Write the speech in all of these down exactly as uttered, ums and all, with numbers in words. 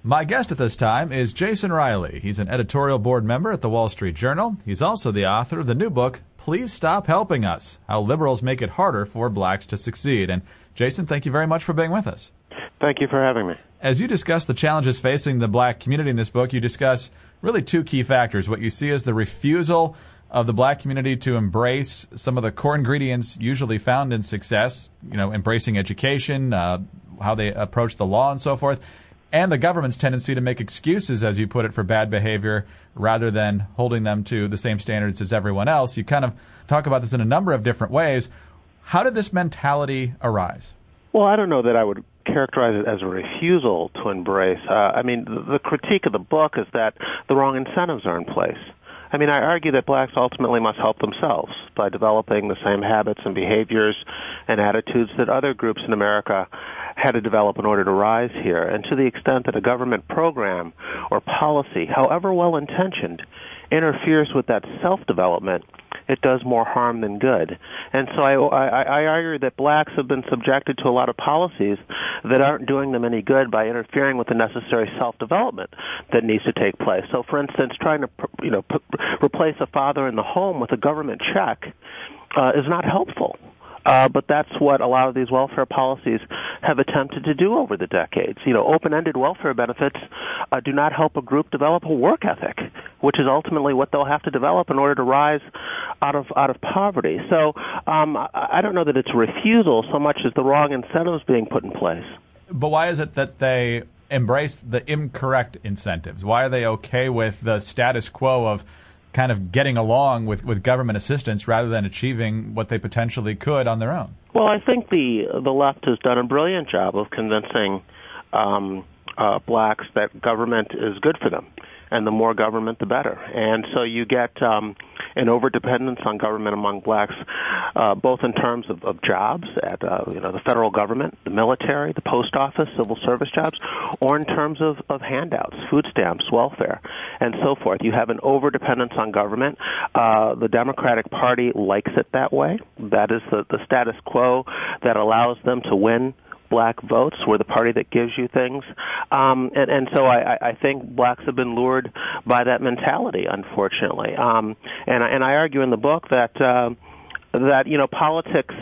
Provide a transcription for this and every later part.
My guest at this time is Jason Riley. He's an editorial board member at the Wall Street Journal. He's also the author of the new book, Please Stop Helping Us, How Liberals Make It Harder for Blacks to Succeed. And Jason, thank you very much for being with us. Thank you for having me. As you discuss the challenges facing the black community in this book, you discuss really two key factors. What you see as the refusal of the black community to embrace some of the core ingredients usually found in success, you know, embracing education, uh, how they approach the law and so forth, and the government's tendency to make excuses, as you put it, for bad behavior rather than holding them to the same standards as everyone else. You kind of talk about this in a number of different ways. How did this mentality arise? Well, I don't know that I would characterize it as a refusal to embrace. Uh, I mean, the, the critique of the book is that the wrong incentives are in place. I mean, I argue that blacks ultimately must help themselves by developing the same habits and behaviors and attitudes that other groups in America had to develop in order to rise here. And to the extent that a government program or policy, however well-intentioned, interferes with that self-development, it does more harm than good. And so I, I, I argue that blacks have been subjected to a lot of policies that aren't doing them any good by interfering with the necessary self-development that needs to take place. So, for instance, trying to you know p- replace a father in the home with a government check uh, is not helpful. Uh, but that's what a lot of these welfare policies have attempted to do over the decades. You know, open-ended welfare benefits uh, do not help a group develop a work ethic, which is ultimately what they'll have to develop in order to rise out of out of poverty. So um, I don't know that it's a refusal so much as the wrong incentives being put in place. But why is it that they embrace the incorrect incentives? Why are they okay with the status quo of kind of getting along with, with government assistance rather than achieving what they potentially could on their own? Well, I think the the left has done a brilliant job of convincing um, uh, blacks that government is good for them, and the more government, the better. And so you get um, an overdependence on government among blacks, uh, both in terms of, of jobs at uh, you know the federal government, the military, the post office, civil service jobs, or in terms of, of handouts, food stamps, welfare, and so forth. You have an overdependence on government. Uh, the Democratic Party likes it that way. That is the, the status quo that allows them to win black votes. We're the party that gives you things. Um, and, and so I, I think blacks have been lured by that mentality, unfortunately. Um, and, and I argue in the book that uh, that, you know, politics,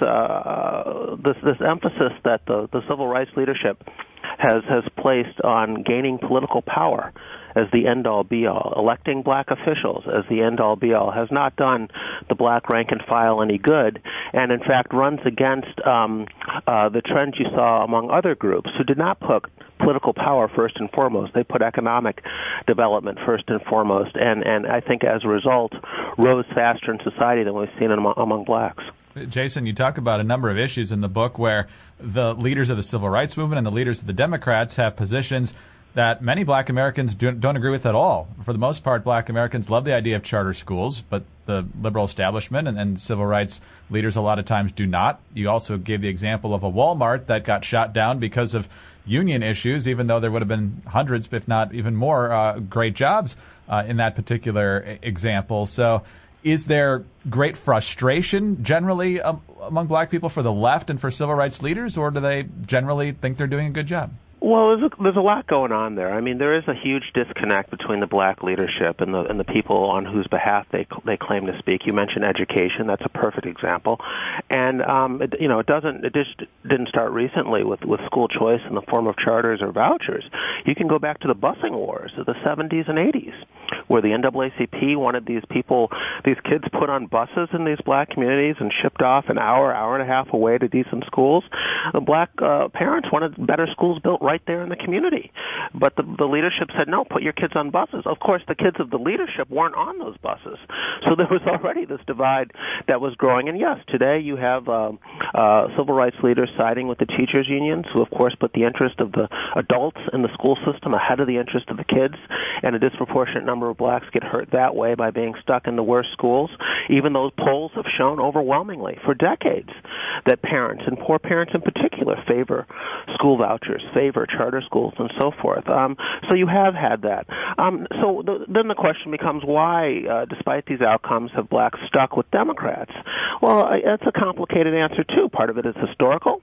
uh, this, this emphasis that the, the civil rights leadership has, has placed on gaining political power as the end-all, be-all, electing black officials as the end-all, be-all, has not done the black rank and file any good, and in fact runs against um, uh, the trends you saw among other groups who did not put political power first and foremost. They put economic development first and foremost, and, and I think as a result rose faster in society than we've seen among, among blacks. Jason, you talk about a number of issues in the book where the leaders of the civil rights movement and the leaders of the Democrats have positions that many black Americans don't, don't agree with at all. For the most part, black Americans love the idea of charter schools, but the liberal establishment and, and civil rights leaders a lot of times do not. You also gave the example of a Walmart that got shot down because of union issues, even though there would have been hundreds, if not even more, uh, great jobs uh, in that particular example. So is there great frustration generally um, among black people for the left and for civil rights leaders, or do they generally think they're doing a good job? Well, there's a, there's a lot going on there. I mean, there is a huge disconnect between the black leadership and the and the people on whose behalf they they claim to speak. You mentioned education; that's a perfect example. And um, it, you know, it doesn't it just didn't start recently with with school choice in the form of charters or vouchers. You can go back to the busing wars of the seventies and eighties, where the N double A C P wanted these people, these kids, put on buses in these black communities and shipped off an hour, hour and a half away to decent schools. The black uh, parents wanted better schools built right there in the community. But the, the leadership said, no, put your kids on buses. Of course, the kids of the leadership weren't on those buses. So there was already this divide that was growing. And yes, today you have uh, uh, civil rights leaders siding with the teachers' unions, who, of course, put the interest of the adults in the school system ahead of the interest of the kids. And a disproportionate number of blacks get hurt that way by being stuck in the worst schools. Even those polls have shown overwhelmingly for decades that parents, and poor parents in particular, favor school vouchers, favor charter schools, and so forth. Um, so you have had that. Um, so the, then the question becomes, why, uh, despite these outcomes, have blacks stuck with Democrats? Well, I, that's a complicated answer, too. Part of it is historical.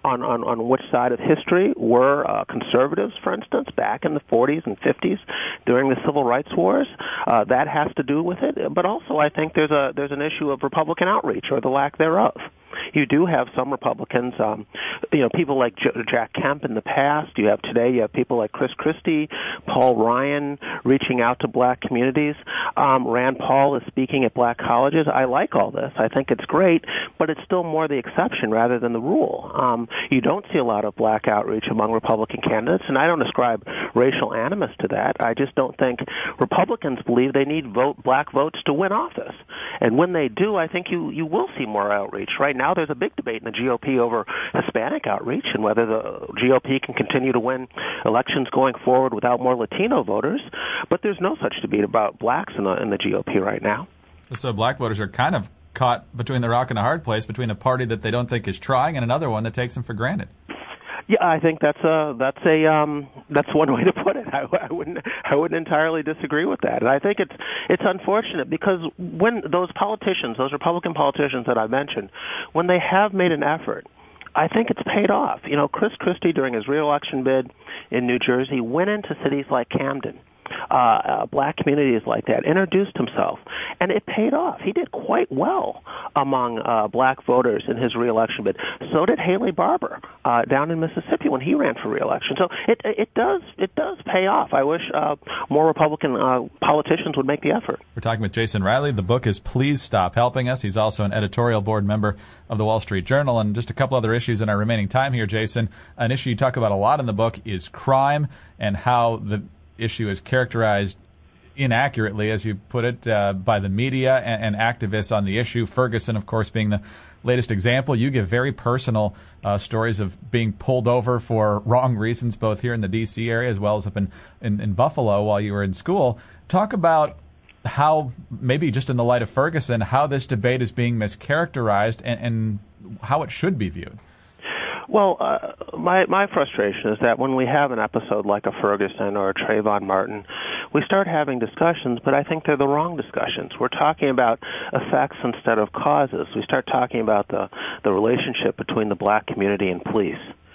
on, on, on which side of history were uh, conservatives, for instance, back in the forties and fifties during the Civil Rights Wars. Uh, that has to do with it. But also, I think there's a there's an issue of Republican outreach or the lack thereof. You do have some Republicans, um, you know, people like J- Jack Kemp in the past. You have today, you have people like Chris Christie, Paul Ryan reaching out to black communities. Um, Rand Paul is speaking at black colleges. I like all this. I think it's great, but it's still more the exception rather than the rule. Um, you don't see a lot of black outreach among Republican candidates, and I don't ascribe racial animus to that. I just don't think Republicans believe they need vote black votes to win office. And when they do, I think you, you will see more outreach. Right now, there's a big debate in the G O P over Hispanic outreach and whether the G O P can continue to win elections going forward without more Latino voters. But there's no such debate about blacks in the, in the G O P right now. So black voters are kind of caught between the rock and a hard place, between a party that they don't think is trying and another one that takes them for granted. Yeah, I think that's a that's a um, that's one way to put it. I, I wouldn't I wouldn't entirely disagree with that, and I think it's it's unfortunate because when those politicians, those Republican politicians that I mentioned, when they have made an effort, I think it's paid off. You know, Chris Christie during his reelection bid in New Jersey went into cities like Camden. Uh, uh, black communities like that, introduced himself, and it paid off. He did quite well among uh, black voters in his reelection bid. So did Haley Barbour uh, down in Mississippi when he ran for reelection. So it it does it does pay off. I wish uh, more Republican uh, politicians would make the effort. We're talking with Jason Riley. The book is Please Stop Helping Us. He's also an editorial board member of the Wall Street Journal. And just a couple other issues in our remaining time here, Jason. An issue you talk about a lot in the book is crime and how the issue is characterized inaccurately, as you put it, uh, by the media and, and activists on the issue. Ferguson, of course, being the latest example. You give very personal uh, stories of being pulled over for wrong reasons, both here in the D C area as well as up in, in, in Buffalo while you were in school. Talk about how, maybe just in the light of Ferguson, how this debate is being mischaracterized and, and how it should be viewed. Well, uh, my my frustration is that when we have an episode like a Ferguson or a Trayvon Martin, we start having discussions, but I think they're the wrong discussions. We're talking about effects instead of causes. We start talking about the, the relationship between the black community and police,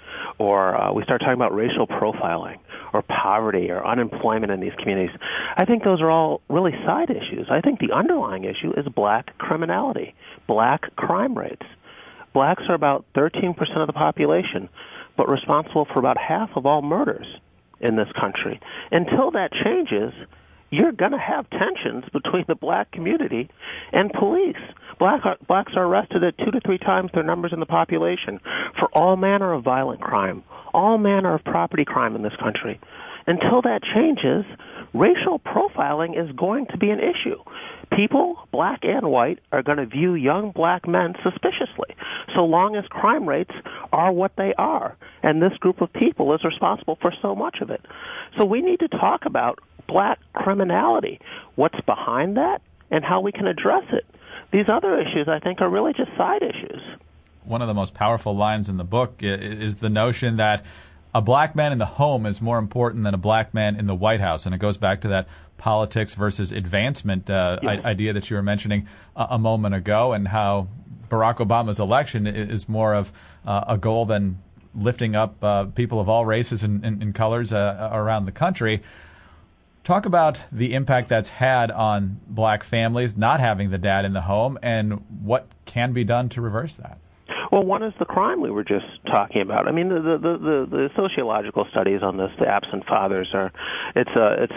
or uh, we start talking about racial profiling, or poverty, or unemployment in these communities. I think those are all really side issues. I think the underlying issue is black criminality, black crime rates. Blacks are about thirteen percent of the population, but responsible for about half of all murders in this country. Until that changes, you're going to have tensions between the black community and police. Black are, blacks are arrested at two to three times their numbers in the population for all manner of violent crime, all manner of property crime in this country. Until that changes, racial profiling is going to be an issue. People, black and white, are going to view young black men suspiciously, so long as crime rates are what they are. And this group of people is responsible for so much of it. So we need to talk about black criminality, what's behind that, and how we can address it. These other issues, I think, are really just side issues. One of the most powerful lines in the book is the notion that a black man in the home is more important than a black man in the White House. And it goes back to that politics versus advancement uh, yes. I- idea that you were mentioning a, a moment ago, and how Barack Obama's election is more of uh, a goal than lifting up uh, people of all races and, and, and colors uh, around the country. Talk about the impact that's had on black families not having the dad in the home, and what can be done to reverse that. Well, one is the crime we were just talking about. I mean, the the the, the sociological studies on this, the absent fathers, are it's a it's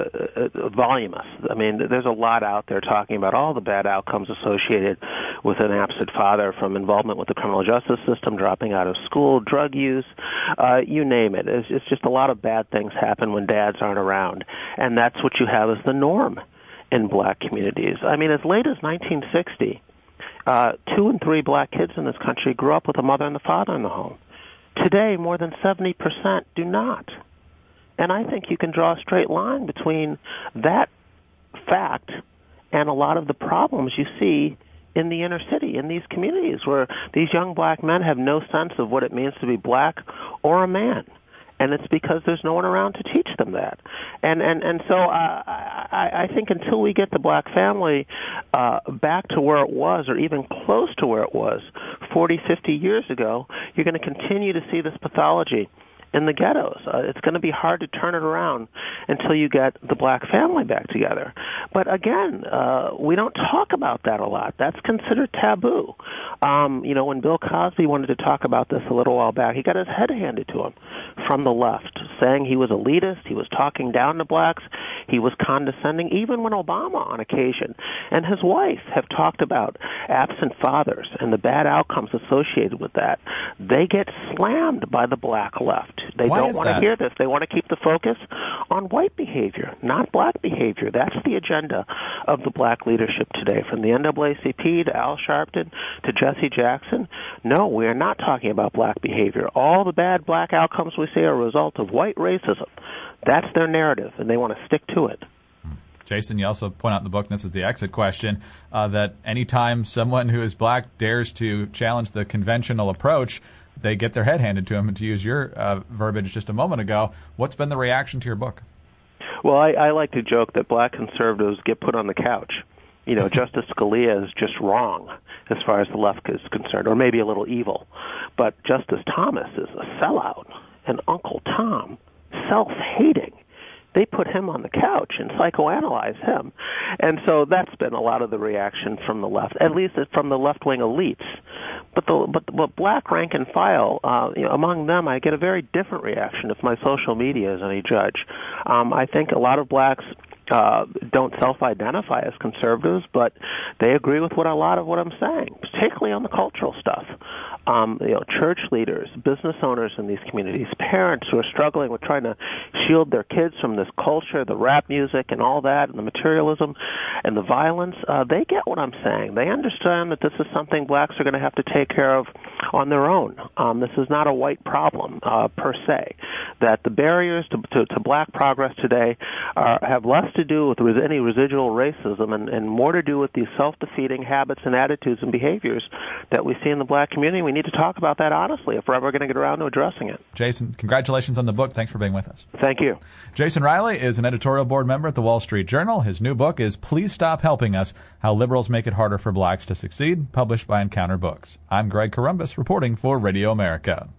a, a voluminous. I mean, there's a lot out there talking about all the bad outcomes associated with an absent father, from involvement with the criminal justice system, dropping out of school, drug use, uh, you name it. It's, it's just a lot of bad things happen when dads aren't around, and that's what you have as the norm in black communities. I mean, as late as nineteen sixty. Uh, two and three black kids in this country grew up with a mother and a father in the home. Today, more than seventy percent do not. And I think you can draw a straight line between that fact and a lot of the problems you see in the inner city, in these communities, where these young black men have no sense of what it means to be black or a man. And it's because there's no one around to teach them that. And and, and so uh, I, I think until we get the black family uh, back to where it was, or even close to where it was forty, fifty years ago, you're going to continue to see this pathology in the ghettos. Uh, it's going to be hard to turn it around until you get the black family back together. But again, uh, we don't talk about that a lot. That's considered taboo. Um, you know, when Bill Cosby wanted to talk about this a little while back, he got his head handed to him from the left, saying he was elitist, he was talking down to blacks, he was condescending, even when Obama on occasion and his wife have talked about absent fathers and the bad outcomes associated with that. They get slammed by the black left. They Why don't is want to that? hear this. They want to keep the focus on white behavior, not black behavior. That's the agenda of the black leadership today, from the N double A C P to Al Sharpton to Jesse Jackson. No, we are not talking about black behavior. All the bad black outcomes we see are a result of white racism. That's their narrative, and they want to stick to it. Jason, you also point out in the book, and this is the exit question, uh, that anytime someone who is black dares to challenge the conventional approach, they get their head handed to them. And to use your uh, verbiage just a moment ago, what's been the reaction to your book? Well, I, I like to joke that black conservatives get put on the couch. You know, Justice Scalia is just wrong as far as the left is concerned, or maybe a little evil. But Justice Thomas is a sellout, and Uncle Tom, self-hating. They put him on the couch and psychoanalyze him. And so that's been a lot of the reaction from the left, at least from the left-wing elites. But the but, but black rank and file, uh, you know, among them, I get a very different reaction if my social media is any judge. Um, I think a lot of blacks uh, don't self-identify as conservatives, but they agree with what a lot of what I'm saying, particularly on the cultural stuff. Um, you know, church leaders, business owners in these communities, parents who are struggling with trying to shield their kids from this culture, the rap music and all that, and the materialism and the violence, uh, they get what I'm saying. They understand that this is something blacks are going to have to take care of on their own. Um, this is not a white problem uh, per se. That the barriers to, to, to black progress today are, have less to do with res- any residual racism and, and more to do with these self-defeating habits and attitudes and behaviors that we see in the black community. We need to talk about that honestly if we're ever going to get around to addressing it. Jason, congratulations on the book. Thanks for being with us. Thank you. Jason Riley is an editorial board member at the Wall Street Journal. His new book is Please Stop Helping Us, How Liberals Make It Harder for Blacks to Succeed, published by Encounter Books. I'm Greg Corombos, reporting for Radio America.